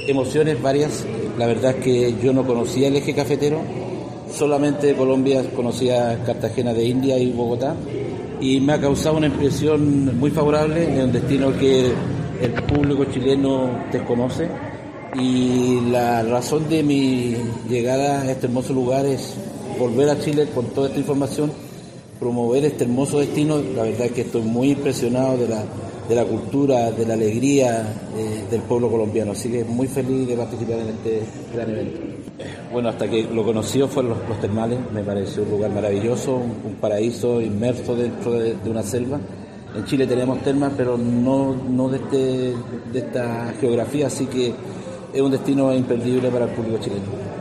emociones varias. La verdad es que yo no conocía el eje cafetero, solamente de Colombia conocía Cartagena de India y Bogotá, y me ha causado una impresión muy favorable de un destino que el público chileno desconoce, y la razón de mi llegada a este hermoso lugar es volver a Chile con toda esta información, promover este hermoso destino. La verdad es que estoy muy impresionado de la cultura, de la alegría del pueblo colombiano, así que muy feliz de participar en este gran evento. Bueno, hasta que lo conocí fueron los termales, me pareció un lugar maravilloso, un paraíso inmerso dentro de una selva. En Chile tenemos termas, pero no de esta geografía, así que es un destino imperdible para el público chileno.